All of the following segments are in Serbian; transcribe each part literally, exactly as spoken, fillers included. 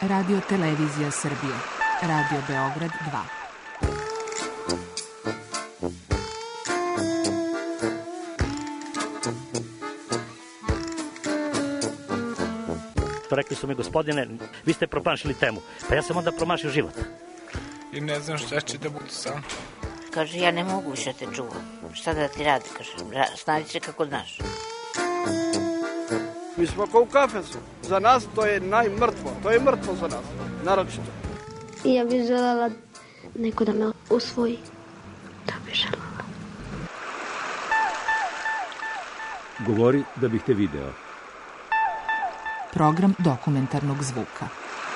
Radio Televizija Srbije, Radio Beograd dva. Rekli su mi, gospodine, vi ste promašili temu. Pa ja sam onda promašio život. I ne znam šta će da budu sam. Kaže, ja ne mogu više te čuvam. Šta da ti radi, kaže, snađi se kako znaš. Mi smo kao u kafesu. Za nas to je najmrtvo. To je mrtvo za nas, naročito. I ja bih želela neko da me usvoji. Da bih želela. Govori da bih te video. Program dokumentarnog zvuka.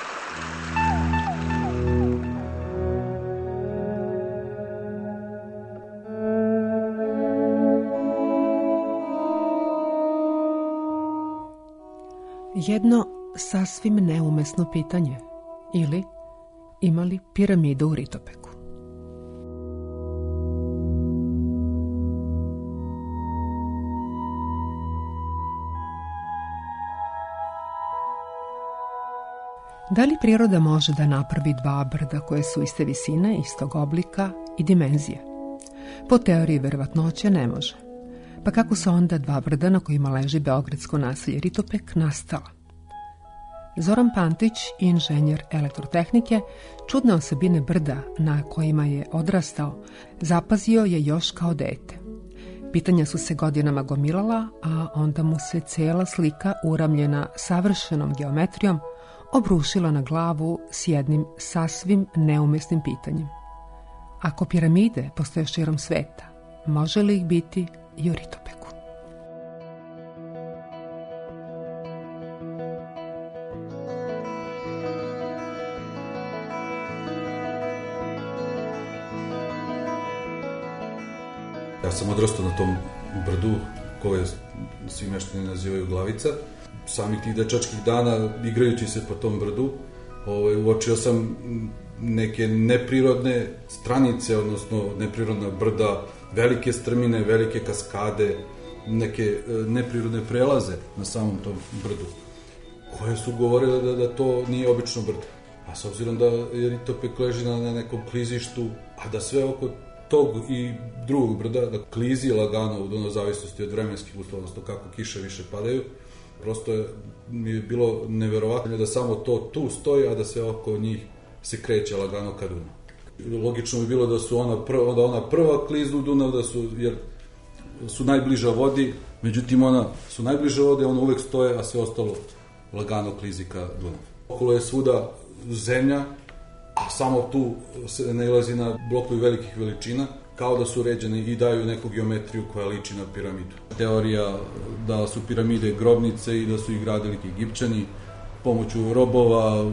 Jedno sasvim neumesno pitanje. Ili ima li piramida u Ritopeku? Da li priroda može da napravi dva brda koje su iste visine, istog oblika i dimenzije? Po teoriji verovatnoće ne može. Pa kako su onda dva brda na kojima leži beogradsko naselje Ritopek nastala? Zoran Pantić, inženjer elektrotehnike, čudne osobine brda na kojima je odrastao, zapazio je još kao dete. Pitanja su se godinama gomilala, a onda mu se cela slika uramljena savršenom geometrijom obrušila na glavu s jednim sasvim neumesnim pitanjem. Ako piramide postoje širom sveta, može li ih biti i u Ritopeku? Ja sam odrastao na tom brdu koje svi meštani nazivaju Glavica. Samih tih dečačkih dana, igrajući se po tom brdu, ovaj, uočio sam neke neprirodne stranice, odnosno neprirodna brda, velike strmine, velike kaskade, neke neprirodne prelaze na samom tom brdu, koje su govorile da, da to nije obično brdo. A s obzirom da je Ritopek leži na, na nekom klizištu, a da sve oko tog i drugog brda, da klizi lagano u zavisnosti od vremenskih uslova, odnosno kako kiše više padaju, prosto je, mi je bilo neverovatno da samo to tu stoji, a da se oko njih se kreće lagano ka Dunavu. Logično bi bilo da su ona prva, da ona prva kliznu Dunav, da su, jer su najbliža vodi, međutim ona su najbliže vode, ona uvek stoje, a sve ostalo lagano klizi ka Dunavu. Okolo je svuda zemlja, a samo tu se nailazi na blokovi velikih veličina, kao da su ređene i daju neku geometriju koja liči na piramidu. Teorija da su piramide grobnice i da su ih gradili Egipćani pomoću robova,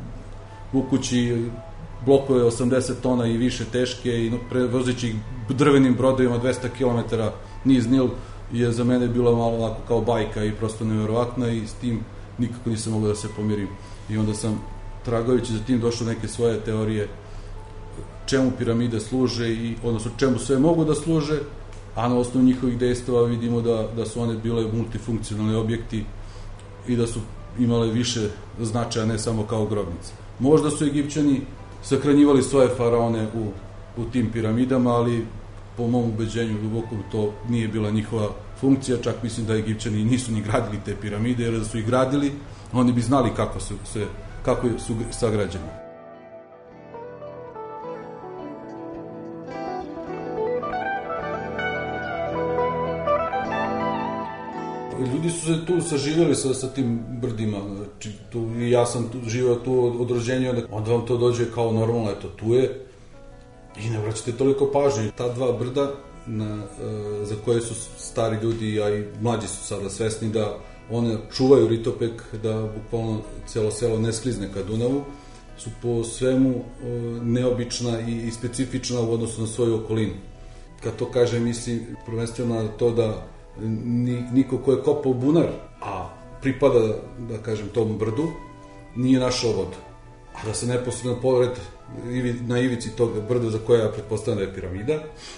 vukući blokove osamdeset tona i više teške i prevozeći ih drvenim brodovima dvesta kilometara niz Nil, je za mene bila malo onako kao bajka i prosto neverovatna, i s tim nikako nisam mogao da se pomirim. I onda sam, tragajući za tim, došao neke svoje teorije čemu piramide služe, i odnosno čemu sve mogu da služe, a na osnovu njihovih dejstava vidimo da, da su one bile multifunkcionalni objekti i da su imale više značaja, ne samo kao grobnice. Možda su Egipćani sahranjivali svoje faraone u, u tim piramidama, ali po mom ubeđenju duboko to nije bila njihova funkcija, čak mislim da Egipćani nisu ni gradili te piramide, jer da su ih gradili, oni bi znali kako su, se, kako su sagrađeni. Ljudi su se tu saživjeli sa, sa tim brdima, znači, tu, i ja sam tu, živio tu od, od rođenja, onda vam to dođe kao normalno, eto, tu je, i ne vraćate toliko pažnje. Ta dva brda, na, e, za koje su stari ljudi, a i mlađi su sada svesni da one čuvaju Ritopek, da bukvalno celo selo ne sklizne ka Dunavu, su po svemu e, neobična i, i specifična u odnosu na svoju okolinu. Kad to kažem, mislim prvenstveno na to da niko ko je kopao bunar, a pripada, da kažem, tom brdu, nije našao vodu. A da se neposredno pored, na ivici tog brda, za koje ja pretpostavljam da je piramida,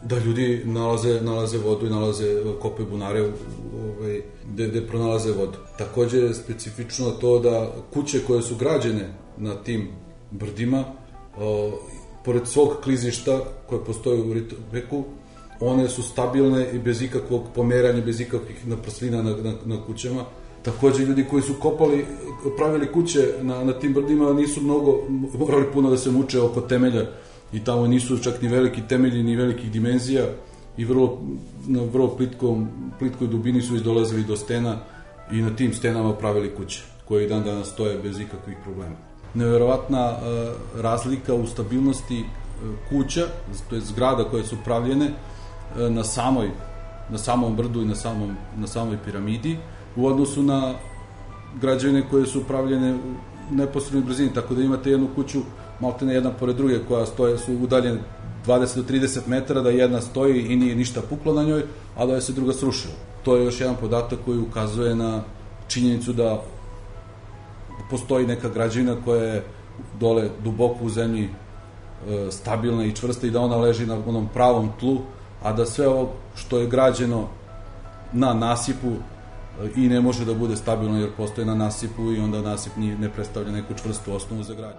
da ljudi nalaze, nalaze vodu i nalaze, kopaju bunare ovaj, gde, gde pronalaze vodu. Takođe je specifično to da kuće koje su građene na tim brdima, o, pored svog klizišta koje postoji u Ritopeku, one su stabilne i bez ikakvog pomeranja, bez ikakvih naprslina na, na, na kućama. Takođe, ljudi koji su kopali, pravili kuće na, na tim brdima nisu mnogo, morali puno da se muče oko temelja i tamo nisu čak ni veliki temelji, ni velikih dimenzija i vrlo, na vrlo plitkom, plitkoj dubini su izdolazili do stena i na tim stenama pravili kuće, koje i dan danas stoje bez ikakvih problema. Neverovatna uh, razlika u stabilnosti uh, kuća, to je zgrada koje su pravljene uh, na samoj na samom brdu i na samom na samoj piramidi u odnosu na građevine koje su pravljene u neposrednoj brzini, tako da imate jednu kuću maltene jedna pored druge koja stoje, su udaljene dvadeset do trideset metara, da jedna stoji i nije ništa puklo na njoj, a da je se druga srušila. To je još jedan podatak koji ukazuje na činjenicu da postoji neka građevina koja je dole duboko u zemlji e, stabilna i čvrsta i da ona leži na onom pravom tlu, a da sve ovo što je građeno na nasipu e, i ne može da bude stabilno jer postoje na nasipu i onda nasip nije, ne predstavlja neku čvrstu osnovu za gradnju.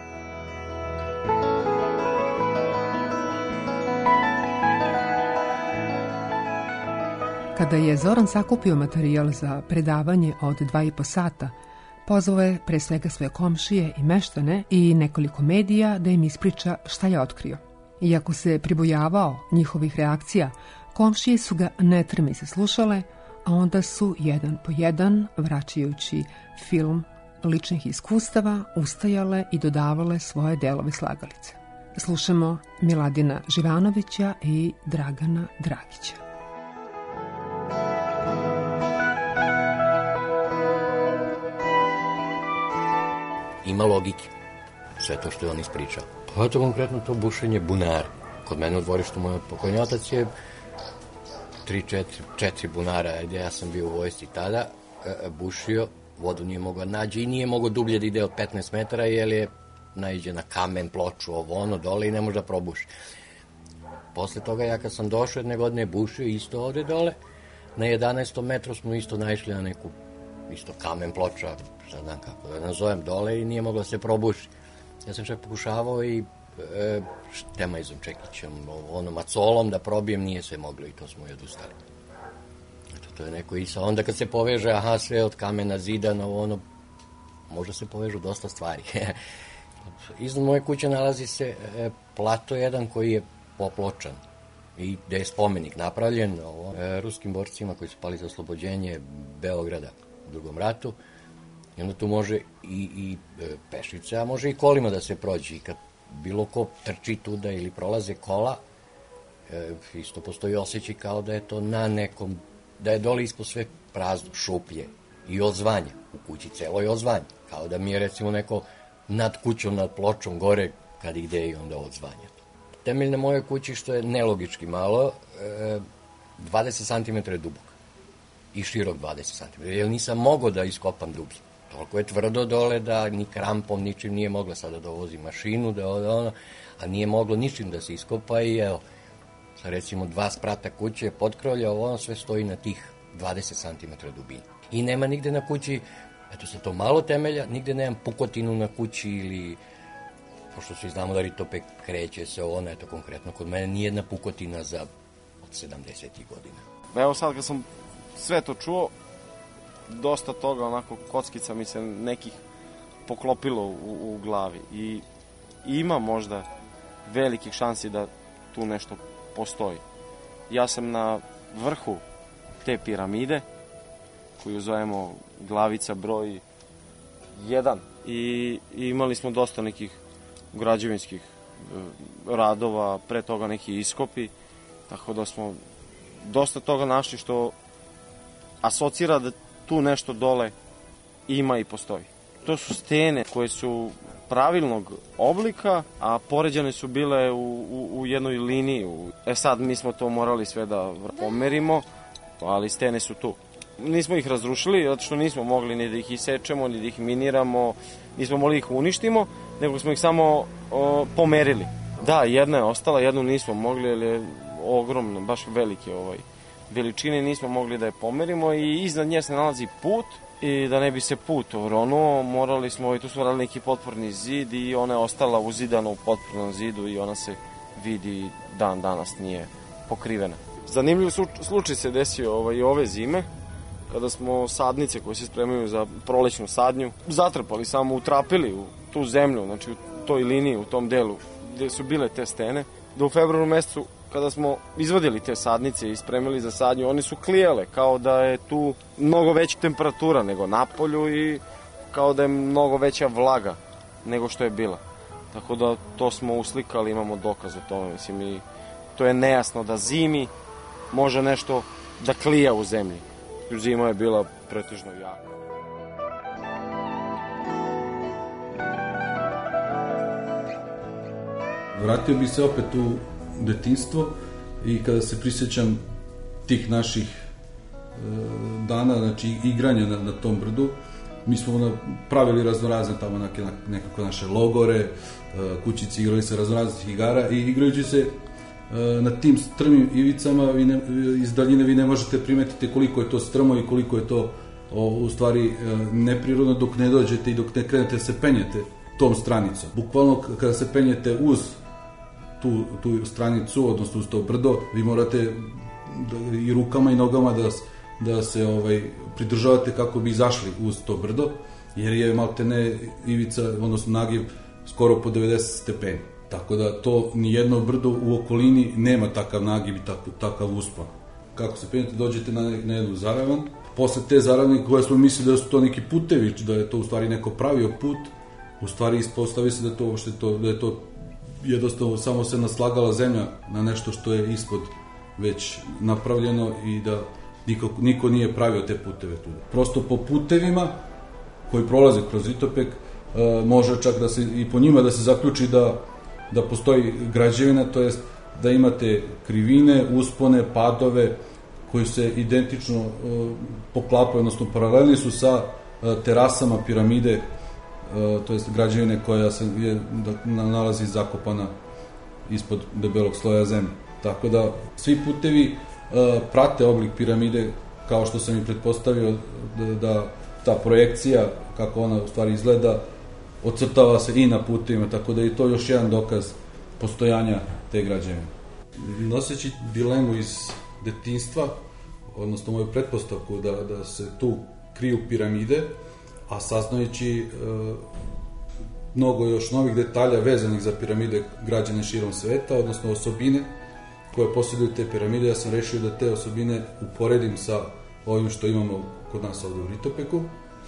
Kada je Zoran sakupio materijal za predavanje od dva i po sata, pozvao je pre svega svoje komšije i meštane i nekoliko medija da im ispriča šta je otkrio. Iako se pribojavao njihovih reakcija, komšije su ga netrme se slušale, a onda su jedan po jedan, vraćajući film ličnih iskustava, ustajale i dodavale svoje delove slagalice. Slušamo Miladina Živanovića i Dragana Dragića. Ima logike, sve to što je on ispričao. Pa je to konkretno to bušenje bunara. Kod mene u dvorištu moj pokojni otac je tri, četiri, četiri bunara, gde ja sam bio u vojsci tada, bušio, vodu nije mogao nađe i nije mogao dublje da ide od petnaest metara, jer je naiđe na kamen, ploču, ovo ono, dole i ne može da probuši. Posle toga ja kad sam došao jedne godine bušio isto ovde dole, na jedanaestom metru smo isto naišli na neku isto kamen, ploča, šta znam kako da nazovem, dole i nije moglo da se probuši. Ja sam čak pokušavao i e, Štemajzom Čekićem, onom acolom da probijem, nije se moglo i to smo i odustali. Eto, to je neko i sa onda kad se poveže, aha, sve od kamena, zidana, ono, možda se povežu dosta stvari. Iznad moje kuće nalazi se e, plato jedan koji je popločan i gde je spomenik napravljen ovo, e, ruskim borcima koji su pali za oslobođenje Beograda u Drugom ratu. I onda tu može i, i e, pešice, a može i kolima da se prođe. I kad bilo ko trči tuda ili prolaze kola, e, isto postoji osjećaj kao da je to na nekom, da je dole ispod sve prazno, šuplje i odzvanja. U kući celo je odzvanja. Kao da mi je recimo neko nad kućom, nad pločom, gore, kad ide i onda odzvanja. Temelj na mojoj kući, što je nelogički malo, e, dvadeset centimetara je dubok i širok dvadeset centimetara, jer nisam mogao da iskopam dublje. Toliko je tvrdo dole da ni krampom, ničim nije mogla sada da vozi mašinu, da ono, a nije moglo ničim da se iskopa i evo, sad recimo dva sprata kuće, potkrovlja, ono sve stoji na tih dvadeset centimetara dubine. I nema nigde na kući, eto se to malo temelja, nigde nemam pukotinu na kući ili, pošto svi znamo da Ritopek kreće se ono, eto konkretno kod mene nijedna pukotina za od sedamdesetih godina. Evo sad kad sam sve to čuo, dosta toga, onako, kockica mi se nekih poklopilo u, u glavi i, i ima možda velikih šansi da tu nešto postoji. Ja sam na vrhu te piramide, koju zovemo glavica broj jedan, i, i imali smo dosta nekih građevinskih radova, pre toga neki iskopi, tako da smo dosta toga našli što asocira da tu nešto dole ima i postoji. To su stene koje su pravilnog oblika, a poređane su bile u, u, u jednoj liniji. E sad mi smo to morali sve da pomerimo, ali stene su tu. Nismo ih razrušili, zato što nismo mogli ni da ih isečemo, ni da ih miniramo, nismo mogli ih uništimo, nego smo ih samo o, pomerili. Da, jedna je ostala, jednu nismo mogli, jer je ogromne, baš velike ovaj, veličine, nismo mogli da je pomerimo i iznad nje se nalazi put i da ne bi se put oronuo, morali smo, i tu smo radili neki potporni zid i ona je ostala uzidana u potpornom zidu i ona se vidi dan danas nije pokrivena. Zanimljiv slučaj se desio ovaj, ove zime, kada smo sadnice koje se spremaju za prolećnu sadnju zatrpali, samo utrapili u tu zemlju, znači u toj liniji, u tom delu gde su bile te stene, da u februaru mesecu kada smo izvadili te sadnice i spremili za sadnju, one su klijale, kao da je tu mnogo veća temperatura nego napolju i kao da je mnogo veća vlaga nego što je bila. Tako da to smo uslikali, imamo dokaz o tome, mislim, i to je nejasno da zimi može nešto da klija u zemlji. Zima je bila pretežno jaka. Vratio bih se opet u detinjstvo i kada se prisjećam tih naših e, dana, znači igranja na, na tom brdu, mi smo pravili raznorazne tamo neke, nekako naše logore, e, kućici, igrali se raznoraznih igara i igrajući se e, na tim strmim ivicama vi ne, iz daljine vi ne možete primetiti koliko je to strmo i koliko je to o, u stvari e, neprirodno dok ne dođete i dok ne krenete se penjete tom stranicom. Bukvalno kada se penjete uz tu, tu stranicu, odnosno uz to brdo, vi morate da, i rukama i nogama da, da se ovaj, pridržavate kako bi izašli uz to brdo, jer je maltene ivica, odnosno nagiv, skoro po devedeset stepeni. Tako da to nijedno brdo u okolini nema takav nagiv i takav, takav uspon. Kako se penjete, dođete na, na jednu zaravan, posle te zaravne koje smo mislili da su to neki putevi, da je to u stvari neko pravio put, u stvari ispostavi se da, to, što je, to, da je to jednostavno samo se naslagala zemlja na nešto što je ispod već napravljeno i da niko, niko nije pravio te puteve tu. Prosto po putevima koji prolaze kroz Ritopek e, može čak da se i po njima da se zaključi da, da postoji građevina, to jest da imate krivine, uspone, padove koji se identično e, poklapaju, odnosno paralelni su sa e, terasama piramide, to jest građevine koja se je, da, nalazi zakopana ispod debelog sloja zemlje. Tako da svi putevi uh, prate oblik piramide, kao što sam i pretpostavio da, da ta projekcija, kako ona u stvari izgleda, ocrtava se i na putevima, tako da je to još jedan dokaz postojanja te građevine. Noseći dilemu iz detinjstva, odnosno moju pretpostavku da, da se tu kriju piramide, a saznajući e, mnogo još novih detalja vezanih za piramide građane širom sveta, odnosno osobine koje posjeduju te piramide, ja sam rešio da te osobine uporedim sa ovim što imamo kod nas ovde u Ritopeku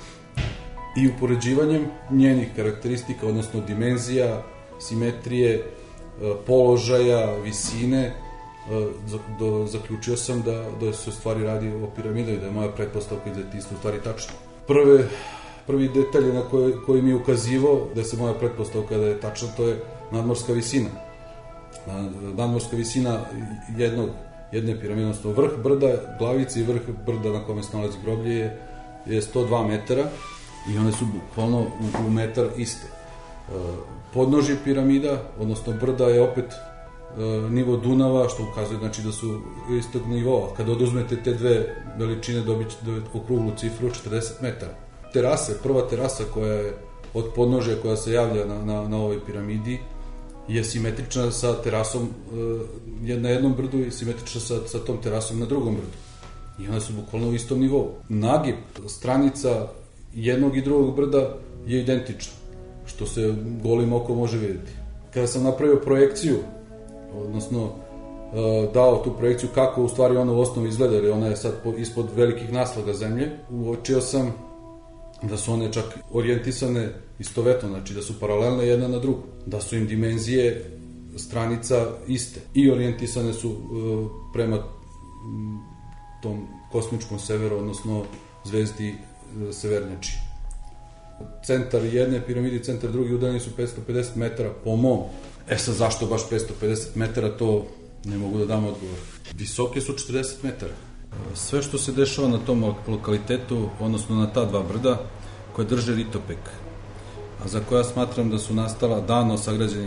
i upoređivanjem njenih karakteristika, odnosno dimenzija, simetrije, e, položaja, visine, e, do, zaključio sam da, da se u stvari radi o piramidama i da je moja pretpostavka iz detinjstva u stvari tačna. Prve Prvi detalj na koji, koji mi je ukazivao da se moja pretpostavka da je tačna, to je nadmorska visina. Nadmorska visina jednog, jedne piramide, odnosno vrh brda, glavica i vrh brda na kome se nalazi groblje je, je sto dva metara i one su bukvalno u, u metar iste. Podnožje piramida, odnosno brda je opet nivo Dunava, što ukazuje znači da su istog nivoa. Kada oduzmete te dve veličine dobit ćete okruglu cifru četrdeset metara. Terase, prva terasa koja je od podnožja koja se javlja na, na, na ovoj piramidi je simetrična sa terasom e, na jednom brdu i simetrična sa, sa tom terasom na drugom brdu. I one su bukvalno u istom nivou. Nagib stranica jednog i drugog brda je identična, što se golim oko može vidjeti. Kada sam napravio projekciju, odnosno e, dao tu projekciju kako u stvari ona u osnovu izgleda, jer ona je sad ispod velikih naslaga zemlje, uočio sam da su one čak orijentisane istovetno, znači da su paralelne jedna na drugu, da su im dimenzije stranica iste i orijentisane su e, prema m, tom kosmičkom severu, odnosno zvezdi e, Severnjači. Centar jedne piramide, centar druge udaljeni su petsto pedeset metara po mom. E sad, zašto baš petsto pedeset metara, to ne mogu da dam odgovor. Visoke su četrdeset metara. Sve što se dešava na tom lokalitetu, odnosno na ta dva brda koje drže Ritopek, a za koja smatram da su nastala davno sagrađenim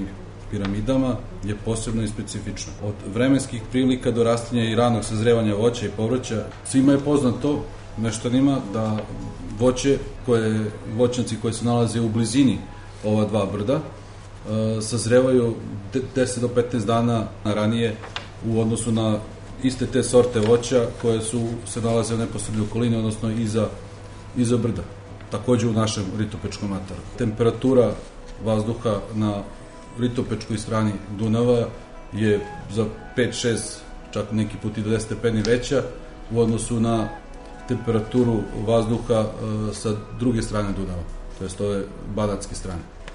piramidama je posebno i specifično. Od vremenskih prilika do rastinja i ranog sazrevanja voća i povrća, svima je poznato meštanima da voće, koje, voćnjaci koji se nalaze u blizini ova dva brda, e, sazrevaju deset do petnaest dana ranije u odnosu na iste te sorte voća koje su se nalaze u neposrednoj okolini, odnosno iza, iza brda. Takođe u našem Ritopečkom ataru. Temperatura vazduha na Ritopečkoj strani Dunava je za pet šest, čak neki put i do deset stepeni veća u odnosu na temperaturu vazduha e, sa druge strane Dunava, to jest ove banatske strane.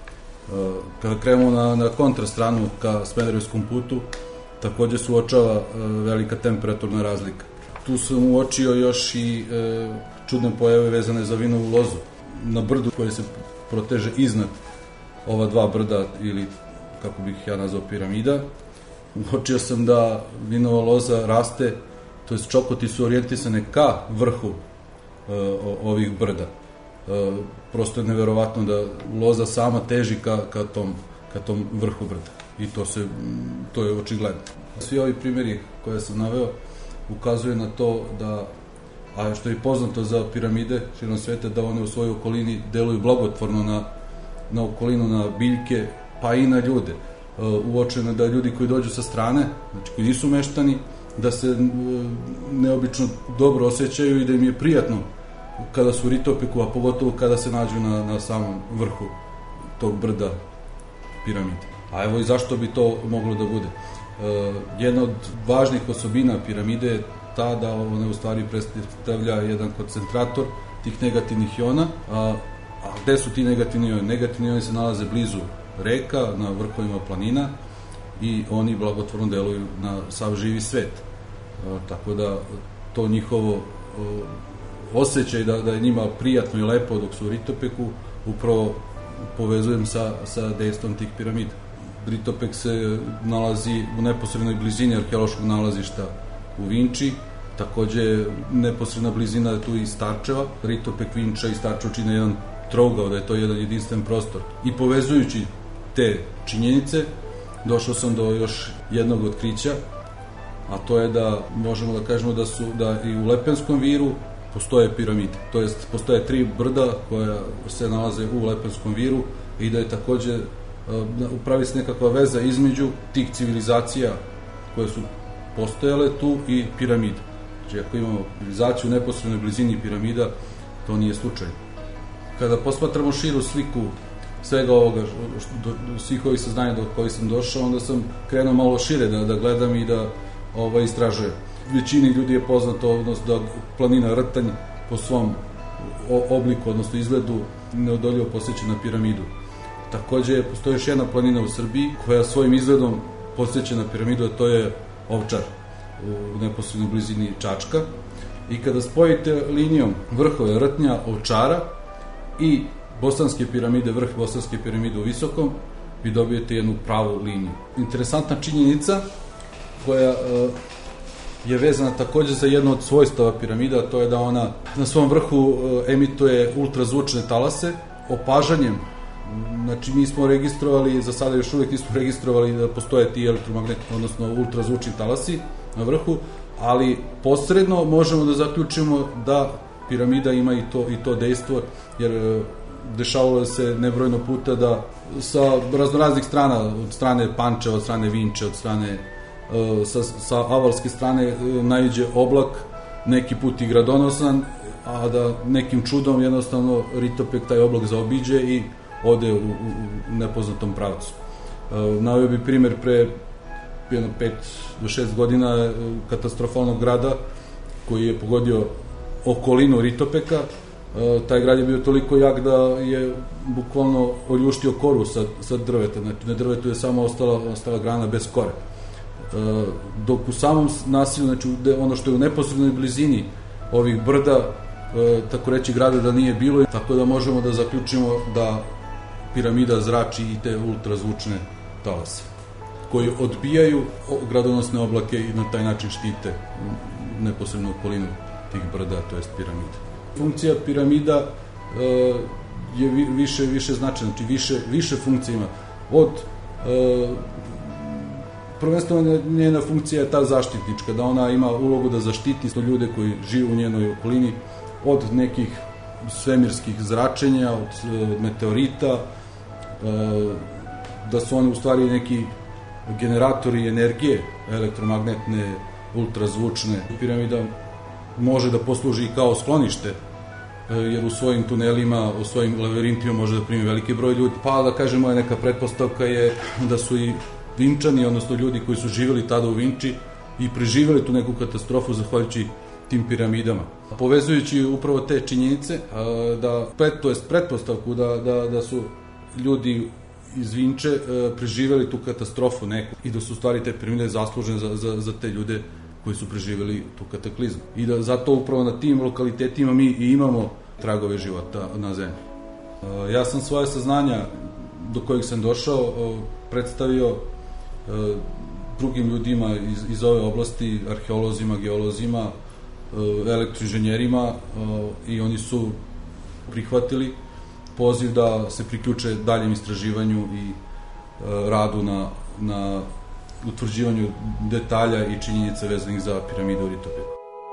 E, kada krenemo na, na kontrastranu ka Smederevskom putu, takođe se uočava e, velika temperaturna razlika. Tu sam uočio još i e, čudne pojave vezane za vinovu lozu. Na brdu koje se proteže iznad ova dva brda, ili kako bih ja nazvao piramida, uočio sam da vinova loza raste, to jest čokoti su orijentisane ka vrhu e, ovih brda. E, prosto je neverovatno da loza sama teži ka, ka, tom, ka tom vrhu brda. I to, se, to je očigledno. Svi ovi primjeri koje sam naveo ukazuje na to da, a što je poznato za piramide širom sveta, da one u svojoj okolini deluju blagotvorno na, na okolinu, na biljke, pa i na ljude. E, uočeno je da ljudi koji dođu sa strane, znači koji nisu meštani, da se e, neobično dobro osjećaju i da im je prijatno kada su u Ritopeku, a pogotovo kada se nađu na, na samom vrhu tog brda piramide. A evo i zašto bi to moglo da bude. E, jedna od važnih osobina piramide je ta da ona u stvari predstavlja jedan koncentrator tih negativnih iona. A, a gde su ti negativni ioni? Negativni ioni se nalaze blizu reka, na vrhovima planina i oni blagotvorno deluju na sav živi svet. E, tako da to njihovo e, osjećaj da, da je njima prijatno i lepo dok su u Ritopeku upravo povezujem sa, sa dejstvom tih piramida. Ritopek se nalazi u neposrednoj blizini arheološkog nalazišta u Vinči, takođe neposredna blizina je tu i Starčeva. Ritopek, Vinča i Starčevo čine jedan trougao, da je to jedan jedinstven prostor. I povezujući te činjenice, došao sam do još jednog otkrića, a to je da možemo da kažemo da su da i u Lepenskom viru postoje piramide. To jest, postoje tri brda koja se nalaze u Lepenskom viru i da je takođe upravi se nekakva veza između tih civilizacija koje su postojale tu i piramida. Znači, ako imamo civilizaciju u neposrednoj blizini piramida, to nije slučajno. Kada posmatramo širu sliku svega ovoga, do, do svih ovih saznanja do kojih sam došao, onda sam krenuo malo šire da, da gledam i da ovaj, istražujem. Većini ljudi je poznato, odnosno da planina Rtanj po svom obliku, odnosno izgledu, neodoljivo posjeća na piramidu. Takođe, postoji još jedna planina u Srbiji koja svojim izgledom podsjeća na piramidu, a to je Ovčar u neposrednoj blizini Čačka. I kada spojite linijom vrhove Rtnja, Ovčara i Bosanske piramide, vrh Bosanske piramide u Visokom, vi dobijete jednu pravu liniju. Interesantna činjenica koja je vezana takođe za jedno od svojstava piramida, a to je da ona na svom vrhu emituje ultrazvučne talase. Opažanjem, znači mi smo registrovali, za sada još uvijek nismo registrovali da postoje ti elektromagnetni, odnosno ultrazvučni talasi na vrhu, ali posredno možemo da zaključimo da piramida ima i to, i to dejstvo, jer dešavalo se nebrojno puta da sa raznoraznih strana, od strane Pančeva, od strane Vinče, od strane sa, sa avalske strane naiđe oblak, neki put i gradonosan, a da nekim čudom jednostavno Ritopek taj oblak zaobiđe i ode u, u, u nepoznatom pravcu. Naveo bi primer pre jedno pet do šest godina katastrofalnog grada koji je pogodio okolinu Ritopeka. Taj grad je bio toliko jak da je bukvalno oljuštio koru sa, sa drveta. Znači, na drvetu je samo ostala, ostala grana bez kore. Dok u samom nasilju, znači ono što je u neposrednoj blizini ovih brda, tako reći grada da nije bilo, tako da možemo da zaključimo da piramida zrači i te ultrazvučne talase koji odbijaju gradonosne oblake i na taj način štite neposrednu okolinu tih brda, to jest piramida. Funkcija piramida e, je više više značajna, znači više, više funkcija ima. Od prvenstveno njena funkcija je ta zaštitnička, da ona ima ulogu da zaštiti ljude koji žive u njenoj okolini od nekih svemirskih zračenja, od meteorita, da su oni u stvari neki generatori energije elektromagnetne, ultrazvučne. Piramida može da posluži i kao sklonište, jer u svojim tunelima, u svojim labirintima može da primi veliki broj ljudi. Pa da kažem, moja neka pretpostavka je da su i Vinčani, odnosno ljudi koji su živjeli tada u Vinči i preživjeli tu neku katastrofu zahvaljujući tim piramidama. Povezujući upravo te činjenice, da, to jest pretpostavku da, da, da su ljudi iz Vinče preživjeli tu katastrofu neku i da su u stvari te piramide zaslužene za, za, za te ljude koji su preživjeli tu kataklizmu. I da zato upravo na tim lokalitetima mi i imamo tragove života na zemlji. Ja sam svoje saznanja do kojih sam došao predstavio drugim ljudima iz, iz ove oblasti, arheolozima, geolozima, elektroinženjerima, i oni su prihvatili poziv da se priključe daljem istraživanju i radu na, na utvrđivanju detalja i činjenica vezanih za piramidu u Ritopeku.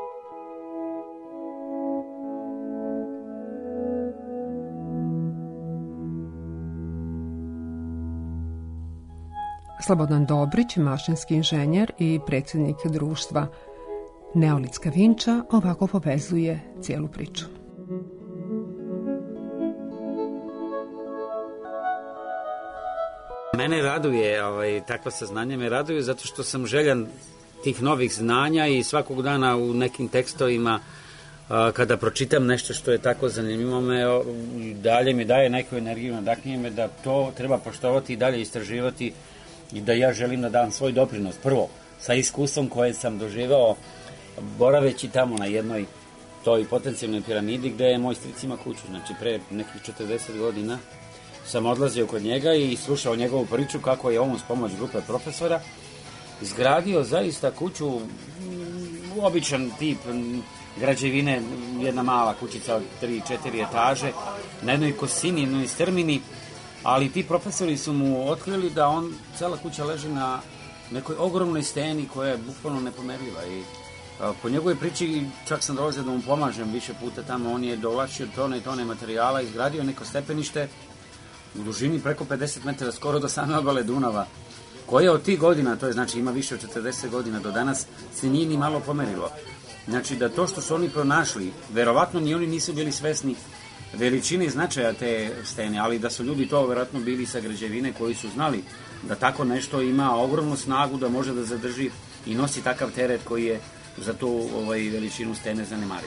Slobodan Dobrić, mašinski inženjer i predsjednik društva Neolitska Vinča, ovako povezuje cijelu priču. Mene raduje, ovaj, takva saznanja me raduju zato što sam željan tih novih znanja i svakog dana u nekim tekstovima a, kada pročitam nešto što je tako zanimljivo me, o, dalje mi daje neku energiju, nadahnije me da to treba poštovati i dalje istraživati i da ja želim da dam svoj doprinos. Prvo, sa iskustvom koje sam doživao boraveći tamo na jednoj toj potencijalnoj piramidi gde je moj stric ima kuću, znači pre nekih četrdeset godina sam odlazio kod njega i slušao njegovu priču kako je on uz pomoć grupe profesora izgradio zaista kuću, običan tip građevine, jedna mala kućica od tri četiri etaže, na jednoj kosini, jednoj strmini, ali ti profesori su mu otkrili da on, cela kuća leži na nekoj ogromnoj steni koja je bukvalno nepomerljiva i a, po njegovoj priči čak sam dolazio da mu pomažem više puta tamo, on je dovlačio tone i tone materijala, izgradio neko stepenište u dužini preko pedeset metara, skoro do same obale Dunava, koje od tih godina, to je znači ima više od četrdeset godina do danas, se nije ni malo pomerilo. Znači da to što su oni pronašli, verovatno ni oni nisu bili svesni veličine i značaja te stene, ali da su ljudi to verovatno bili sa građevine koji su znali da tako nešto ima ogromnu snagu, da može da zadrži i nosi takav teret koji je za tu ovaj, veličinu stene zanemariv.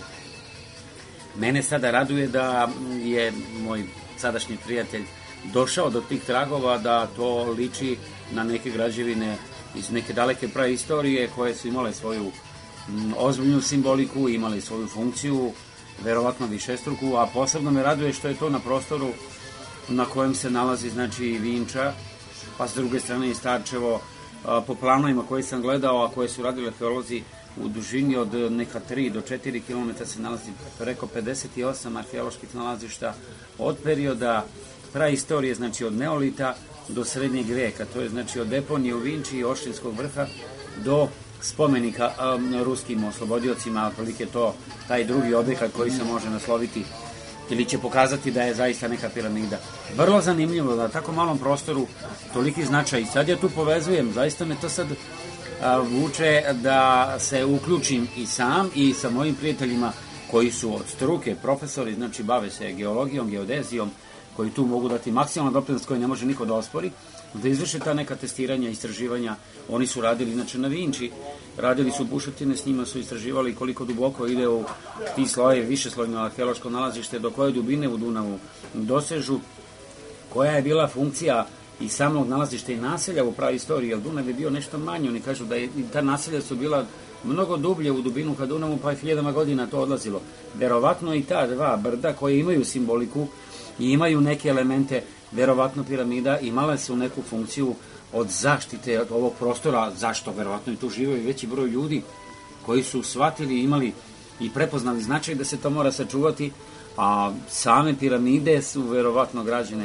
Mene sada raduje da je moj sadašnji prijatelj došao do tih tragova, da to liči na neke građevine iz neke daleke praistorije koje su imale svoju m, ozbiljnu simboliku, imale svoju funkciju, verovatno višestruku, a posebno me raduje što je to na prostoru na kojem se nalazi znači Vinča, pa s druge strane i Starčevo, a, po planovima koje sam gledao, a koje su radili arheolozi, u dužini od neka tri do četiri kilometra se nalazi preko pedeset osam arheoloških nalazišta od perioda praistorije, znači od neolita do srednjeg veka, to je znači od deponije u Vinči i Oštinskog vrha do spomenika um, ruskim oslobodiocima, otprilike to taj drugi objekat koji se može nasloviti ili će pokazati da je zaista neka piramida. Vrlo zanimljivo da na tako malom prostoru toliki značaj. I sad ja tu povezujem, zaista me to sad a, vuče da se uključim i sam i sa mojim prijateljima koji su od struke, profesori, znači bave se geologijom, geodezijom, koji tu mogu dati maksimalan doprinos koji ne može niko da ospori, da izvrše ta neka testiranja, istraživanja. Oni su radili inače na Vinči, radili su bušotine, s njima su istraživali koliko duboko ide u ti sloje, višeslojno arheološko nalazište, do koje dubine u Dunavu dosežu, koja je bila funkcija i samog nalazišta i naselja u praistoriji, jer Dunav je bio nešto manje, oni kažu da je, ta naselja su bila mnogo dublje u dubinu ka Dunavu, pa je hiljadama godina to odlazilo. Verovatno i ta dva brda koje imaju simboliku i imaju neke elemente, verovatno piramida, imale su neku funkciju od zaštite od ovog prostora, zašto verovatno i tu žive veći broj ljudi koji su shvatili, imali i prepoznali značaj da se to mora sačuvati, a same piramide su verovatno građene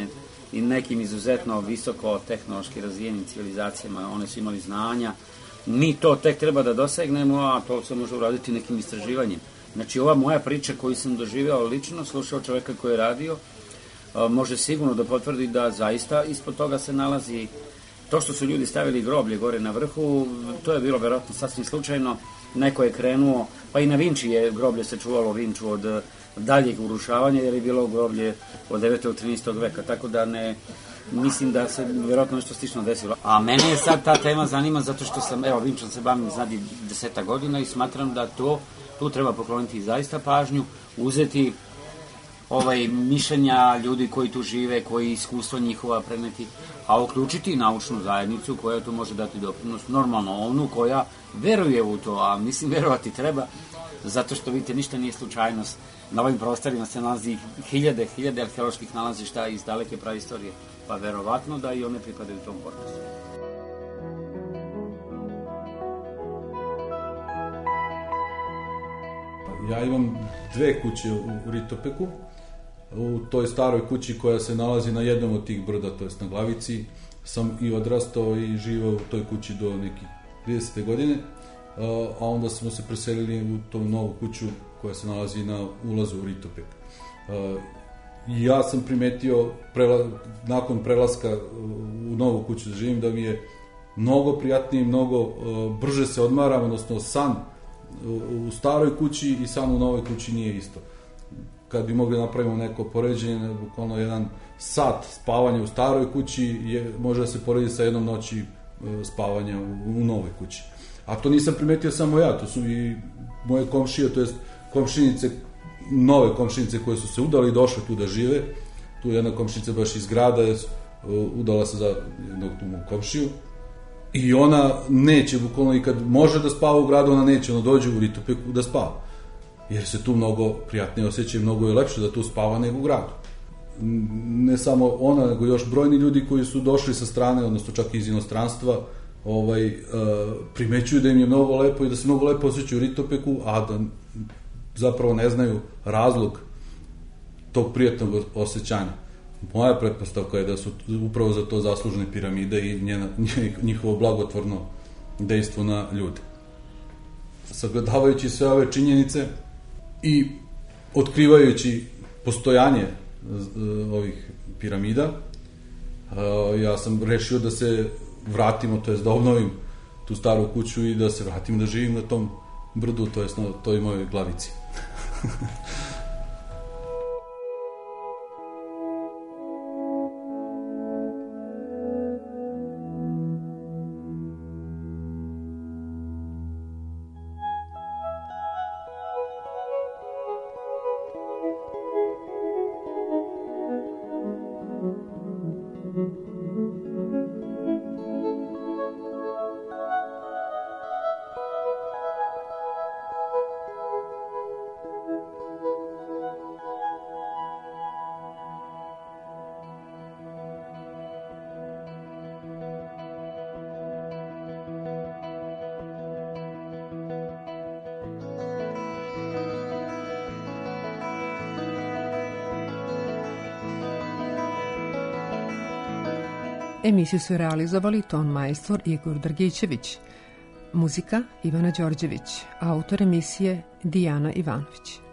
i nekim izuzetno visoko tehnološki razvijenim civilizacijama, one su imali znanja. Mi to tek treba da dosegnemo, a to se može uraditi nekim istraživanjem. Znači, ova moja priča koju sam doživeo lično, slušao čoveka koji je radio, može sigurno da potvrdi da zaista ispod toga se nalazi to što su ljudi stavili groblje gore na vrhu. To je bilo verovatno sasvim slučajno. Neko je krenuo, pa i na Vinči je groblje se čuvalo Vinču od daljeg urušavanja, jer je bilo groblje od devetog do trinaestog veka, tako da ne mislim da se verovatno nešto slično desilo. A mene je sad ta tema zanima zato što sam, evo, Vinčom se bavim znadi deseta godina i smatram da to, tu treba pokloniti zaista pažnju, uzeti ovaj mišljenja ljudi koji tu žive, koji iskustvo njihova preneti, a uključiti naučnu zajednicu koja tu može dati doprinos, normalno onu koja veruje u to, a mislim verovati treba, zato što vidite, ništa nije slučajnost. Na ovim prostorima se nalazi hiljade, hiljade arheoloških nalazišta iz daleke praistorije, pa verovatno da i one pripadaju tom korpusu. Ja imam dve kuće u Ritopeku. U toj staroj kući koja se nalazi na jednom od tih brda, to jest na Glavici, sam i odrastao i živao u toj kući do nekih tridesete godine, a onda smo se preselili u tu novu kuću koja se nalazi na ulazu u Ritopek. Ja sam primetio prela, nakon prelaska u novu kuću da živim, da mi je mnogo prijatnije, mnogo brže se odmaram, odnosno san u staroj kući i san u novoj kući nije isto. Kad bi mogli napravimo neko poređenje, bukvalno jedan sat spavanja u staroj kući je, može da se poredi sa jednom noći spavanja u, u novoj kući. A to nisam primetio samo ja, to su i moje komšije, to jest komšinice, nove komšinice koje su se udale i došle tu da žive. Tu je jedna komšinica baš iz grada, udala se za jednog tu komšiju. I ona neće, bukvalno, i kad može da spava u gradu, ona neće, ona dođe u Ritopeku da spava. Jer se tu mnogo prijatnije osjeća i mnogo je lepše da tu spava nego u gradu. Ne samo ona, nego još brojni ljudi koji su došli sa strane, odnosno čak iz inostranstva, ovaj, uh, primećuju da im je mnogo lepo i da se mnogo lepo osjećaju u Ritopeku, a da zapravo ne znaju razlog tog prijatnog osjećanja. Moja pretpostavka je da su upravo za to zaslužne piramide i njena, njihovo blagotvorno dejstvo na ljude. Sagledavajući sve ove činjenice i otkrivajući postojanje ovih piramida, ja sam rešio da se vratimo, to jest da obnovim tu staru kuću i da se vratim da živim na tom brdu, to jest na toj mojoj Glavici. Emisiju su realizovali ton majstor Igor Drgićević, muzika Ivana Đorđević, autor emisije Dijana Ivanović.